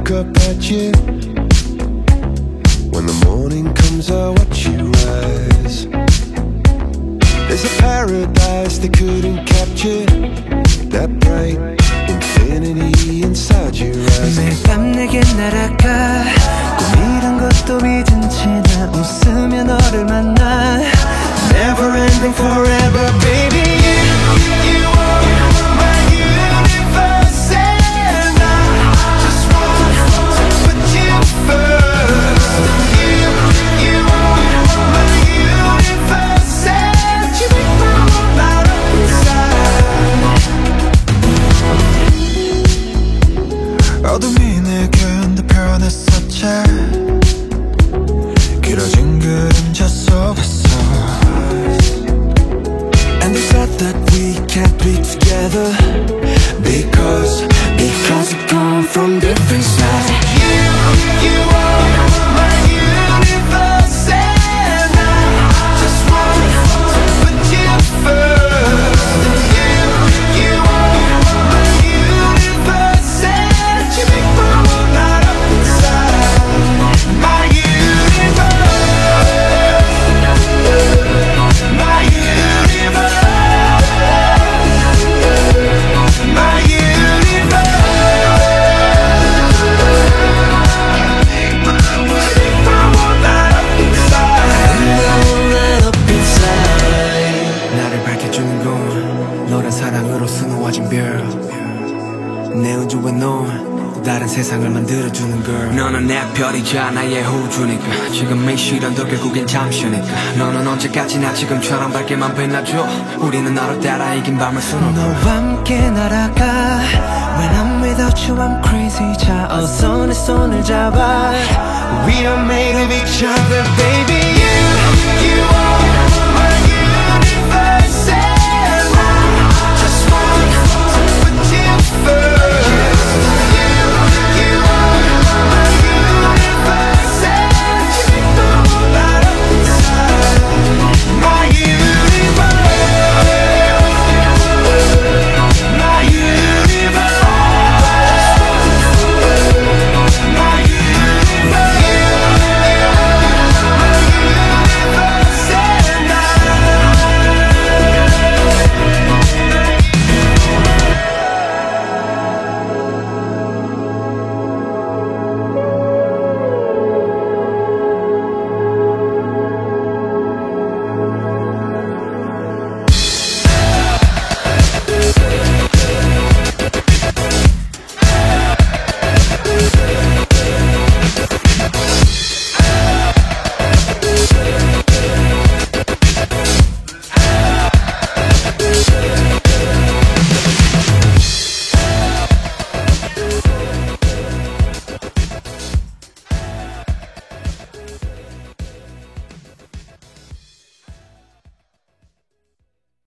look up at you. When the morning comes I watch you rise. There's a paradise they couldn't capture, that bright infinity inside your eyes. 매일 밤 내게 날아가 꿈이란 것도 믿은 채 나 웃으며 너를 만나. Never ending forever baby. You are my universe and I just want to put you first. You are my universe and you make my world light up inside. 어둠이 내게 더 변했었지. 길어진 그림자 속에서. And they said that we can't be together because we come from different sides. You are my universe and I just want to put you first. You are my universe and you make my world light up inside. My universe, my universe. 사랑으로 수놓아진 별 내 우주에 넌 다른 세상을 만들어주는 girl. 너는 내 별이자 나의 호주니까 지금 이 시련도 결국엔 잠시니까. 너는 언제까지나 지금처럼 밝게만 빛나줘. 우리는 너를 따라 이긴 밤을 수놓고 너와 함께 날아가. When I'm without you I'm crazy. 자 어서 내 손을 잡아. We are made of each other baby. You are